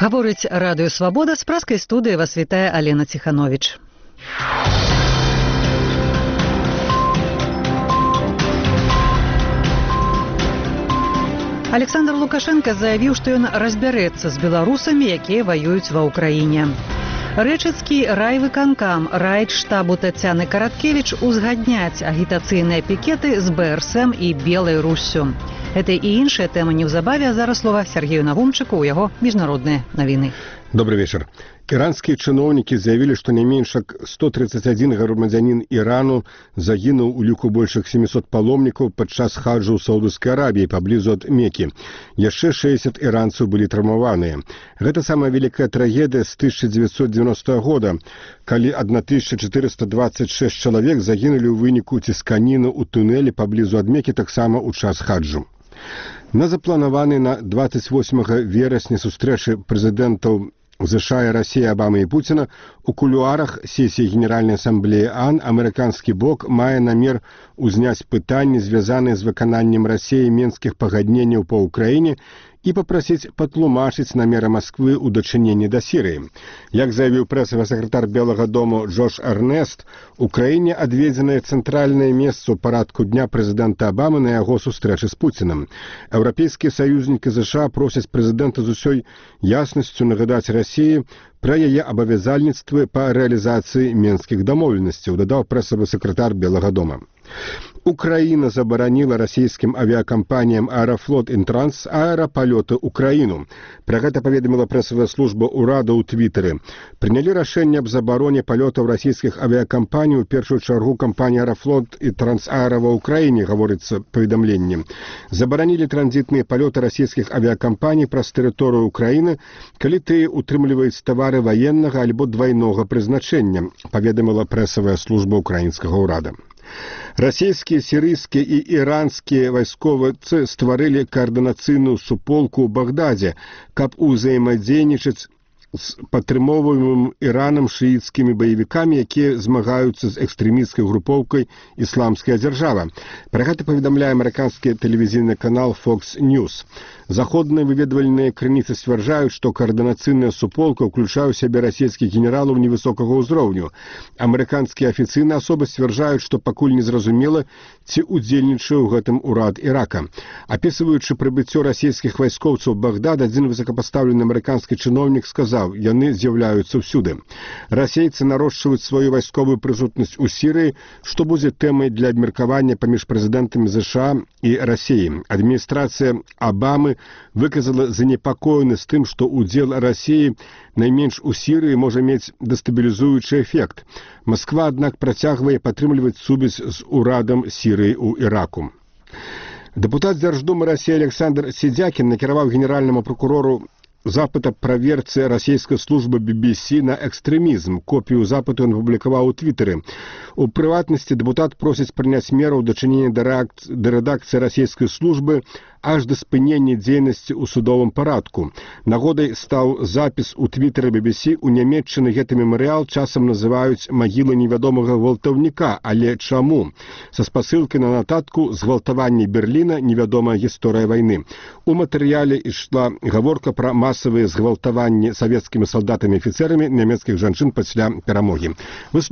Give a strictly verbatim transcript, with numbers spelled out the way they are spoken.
Гаворыць радыё «Свабода», з праскай студыі вас вітае Алена Ціхановіч. Александр Лукашенко заявіў, што ён разбярэцца з беларусамі, якія ваююць ва ўкраіне. Рэчыцкі райвыканкам раіць штабу Тацяны Караткевіч узгадняць агітацыйныя пікеты з Бэ Эр Эс Эм і Белай Руссю. Гэта і іншыя тэмы неўзабаве, а зараз слова Сергею Навумчыку ў яго міжнародныя навіны. Добрый вечер. Иранские чиновники заявили, что не меньше сто тридцать один громадянин Ирану загинул у люку больших семисот паломников падчас хаджа ў Саудовской Аравии поблизу от Мекки. Яшчэ шестьдесят иранцев были травмаваныя. Гэта самая великая трагедия с тысяча девятьсот девяностого года, калі тысяча четыреста двадцать шесть человек загинули ў выніку цісканіны ў туннелі поблизу от Мекки, таксама ў час хаджу. На запланаваны на двадцать восьмага верасня сустрэчы прэзідэнтаў США и России Обамы и Путина у кулуарах сессии Генеральной Ассамблеи ООН американский бок мае намер узняць пытанні, звязаныя з выкананнем России менскіх пагадненняў по Украине, и попросить патлумачыць намеры Москвы ў дачыненні да Сирии. Як заявіў прэсавы сакратар Белага дому Джош Эрнест, Украине адведзенае цэнтральнае месца ў парадку дня прэзідэнта Обамы на яго сустрэчы з Пуціным. Еўрапейскія саюзнікі США просяць прэзідэнта з усёй яснасцю нагадаць России пра яе абавязальніцтвы па рэалізацыі менскіх дамоўленасцяў, дадаў прэсавы сакратар Белага дома. Украина забараніла расійскім авиакомпаниям «Аэрофлот» и «Трансаэро» палёты ў краіну. Пра гэта паведаміла прэсавая служба ўрада ў Твиттере. Прынялі рашэнне аб забароне палётаў расійскіх авиакомпаний, у першую чаргу кампанія «Аэрофлот» и «Трансаэро» ва ўкраіне, гаворыцца паведамленне. Забаранілі транзітныя палёты расійскіх авиакомпаний праз тэрыторыю Украіны, калі тыя утрымліваюць тавары ваеннага альбо двайнога прызначэння, паведаміла прэсавая служба украінскага ўрада. Расійскія, сірыйскія і іранскія вайсковыцы стварылі каардынацыйную суполку ў Багдадзе, каб узаемадзейнічаць з падтрымоўваемым Іранам шыіцкімі баевікамі, якія змагаюцца з экстрэмісцкай групоўкай «Ісламская дзяржава». Пра гэта паведамляе амерыканскі тэлевізійны канал Fox News. Заходныя выведвальныя крыніцы сцвярджаюць, што каардынацыйная суполка ўключае ў сябе расійскіх генералаў невысокага ўзроўню. Амерыканскія афіцыйныя асобы сцвярджаюць, што пакуль незразумела, ці ўдзельнічае ў гэтым урад Ірака. Апісваючы прыбыццё расійскіх вайскоўцаў у Багдад, адзін высокапастаўлены амерыканскі чыноўнік сказаў: яны з'яўляюцца ўсюды. Расейцы нарошчваюць сваю вайсковую прысутнасць у Сірыі, што будзе тэмай для абмеркавання паміж прэзідэнтамі США і Расіі. Адміністрацыя Обамы выказала занепакоенасць тым, што удзел Расіі найменш у Сірыі можа мець дэстабілізуючы эфект. Москва, аднак, працягвае падтрымліваць сувязь з урадам Сірыі ў Іраку. Дэпутат Дзярждумы Расіі Александр Сідзякін накіраваў генеральнаму прокурору запыт аб праверцы расійскай службы Би Би Си на экстрэмізм. Копію запыту ён апублікаваў у Твиттере. У прыватнасці дэпутат просіць прыняць мераў дачынення да рэдакцыі расійскай службы аж да спынення дзейнасці ў судовым парадку. Нагодай стаў запіс у Твиттере Би Би Си. У Нямецчыны гэты мемарыял часам называюць магілай невядомага гвалтаўніка. Але чаму? Са спасылкай на нататку «Згвалтаванне Берліна. Невядомая гісторыя вайны». У матэрыяле ішла гаворка пра масавыя згвалтаванні савецкімі салдатамі і афіцэрамі нямецкіх жанчын пасля перамогі.